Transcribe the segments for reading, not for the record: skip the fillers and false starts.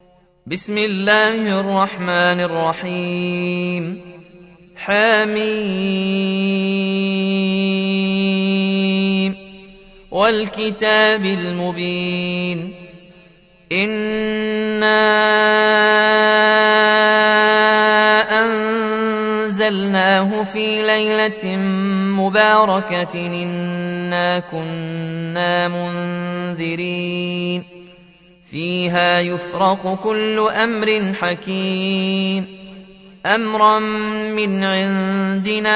بسم الله الرحمن الرحيم. حميم والكتاب المبين. إنا أنزلناه في ليلة مباركة إنا كنا منذرين فيها يفرق كل أمر حكيم أمرا من عندنا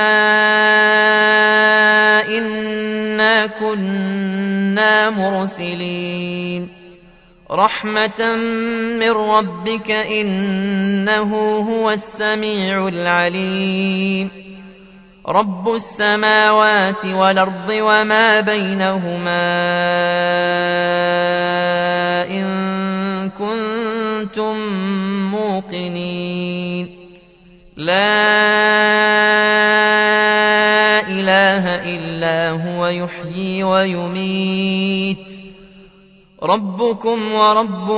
إنا كنا مرسلين رحمة من ربك إنه هو السميع العليم رب السماوات والأرض وما بينهما إن كنتم موقنين لا إله إلا هو يحيي ويميت ربكم ورب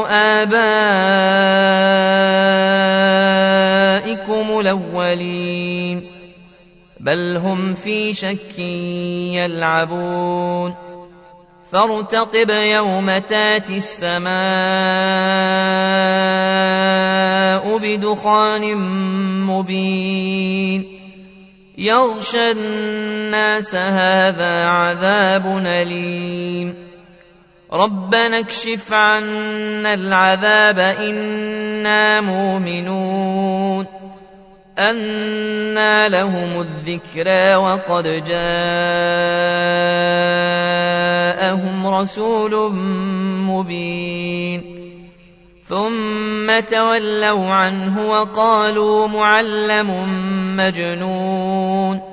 آبائكم الأولين بل هم في شك يلعبون فارتقب يوم تاتي السماء بدخان مبين يغشى الناس هذا عذاب أليم ربنا اكشف عنا العذاب إنا مؤمنون أنى لهم الذكرى وقد جاءهم رسول مبين ثم تولوا عنه وقالوا معلم مجنون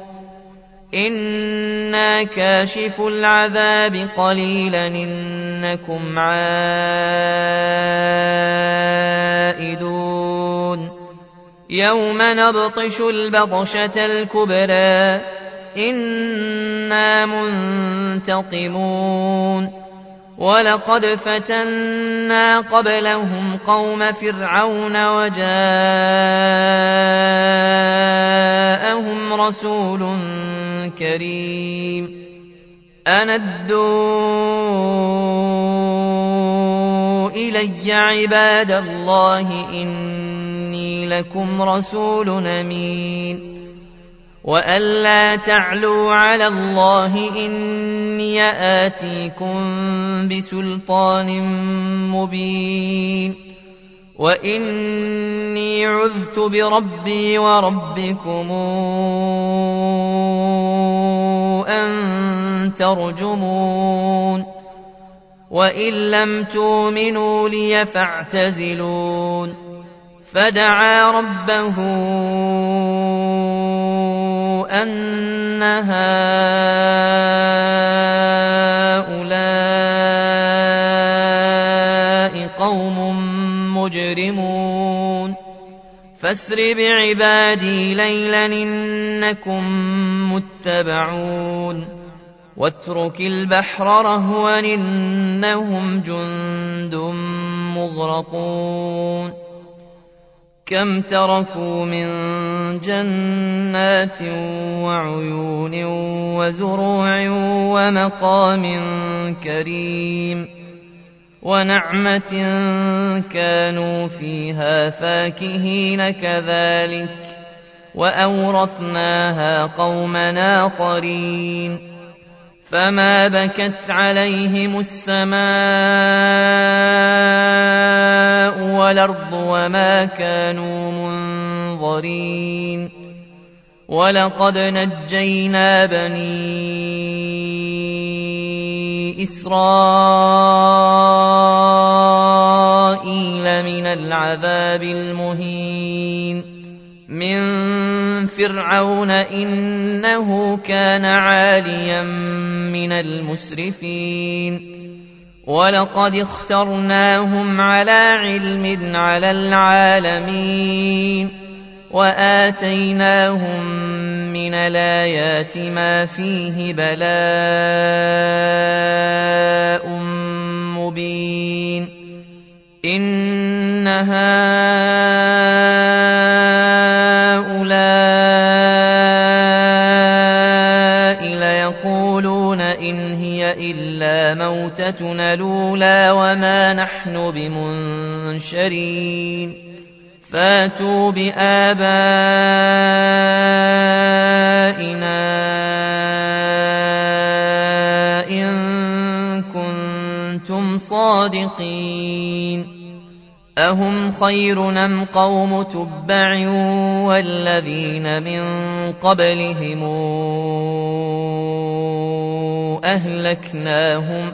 إنا كاشف العذاب قليلا إنكم عائدون يوم نبطش البطشة الكبرى إنا منتقمون ولقد فتنا قبلهم قوم فرعون وجاءهم رسول كريم أن ادوا إلي عباد الله إني لكم رسول أمين وأن لا تعلوا على الله إني آتيكم بسلطان مبين وإني عذت بربي وربكم أن ترجمون وإن لم تؤمنوا لي فاعتزلون فدعا ربه أن هؤلاء قوم مجرمون فاسر بعبادي ليلا إنكم متبعون واترك البحر رهوا إنهم جند مغرقون كم تركوا من جنات وعيون وزروع ومقام كريم ونعمة كانوا فيها فاكهين كذلك وأورثناها قوما آخرين فما بكت عليهم السماء والأرض وما كانوا منظرين ولقد نجينا بني إسرائيل من العذاب المهين من فرعون إنه كان عاليا من المسرفين ولقد اخترناهم على علم على العالمين وآتيناهم من الآيات ما فيه بلاء مبين إن هؤلاء ليقولون إن هي إلا موتتنا الأولى وما نحن بمنشرين فاتوا بآبائنا إن كنتم صادقين أهم خير أم قوم تبع والذين من قبلهم أهلكناهم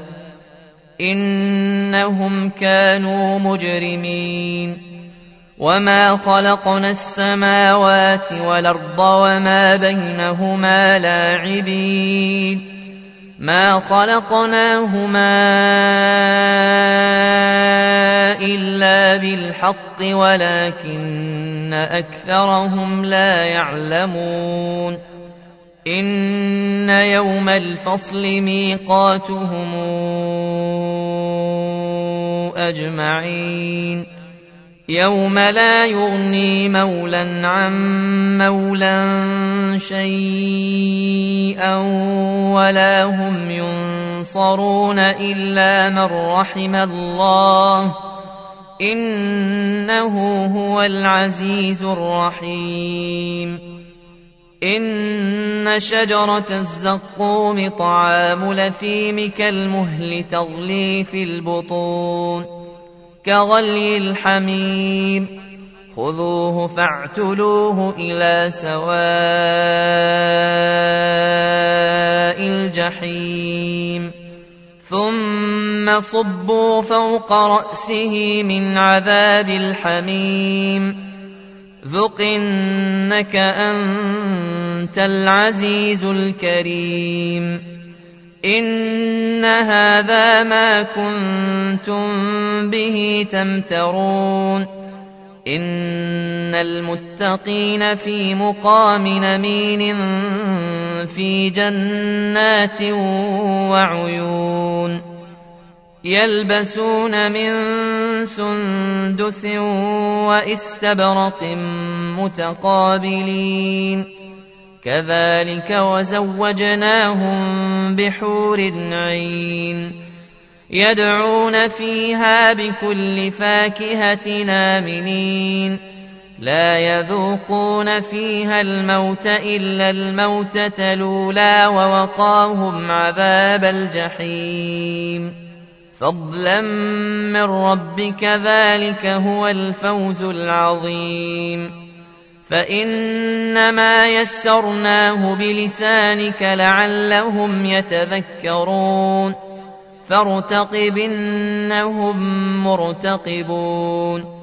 إنهم كانوا مجرمين وما خلقنا السماوات والأرض وما بينهما لاعبين ما خلقناهما إلا بالحق ولكن أكثرهم لا يعلمون إن يوم الفصل ميقاتهم أجمعين يوم لا يغني مولى عن مولى شيئا ولا هم ينصرون إلا من رحم الله إنه هو العزيز الرحيم إن شجرة الزقوم طعام الأثيم كالمهل تغلي في البطون كغلي الحميم خذوه فاعتلوه إلى سواء الجحيم ثم صبوا فوق رأسه من عذاب الحميم ذق إنك أنت العزيز الكريم إن هذا ما كنتم به تمترون إن المتقين في مقام أمين في جنات وعيون يلبسون من سندس واستبرق متقابلين كذلك وزوجناهم بحور عين يدعون فيها بكل فاكهة آمنين لا يذوقون فيها الموت إلا الموتة الأولى ووقاهم عذاب الجحيم فضلا من ربك ذلك هو الفوز العظيم فإنما يسرناه بلسانك لعلهم يتذكرون فارتقب إنهم مرتقبون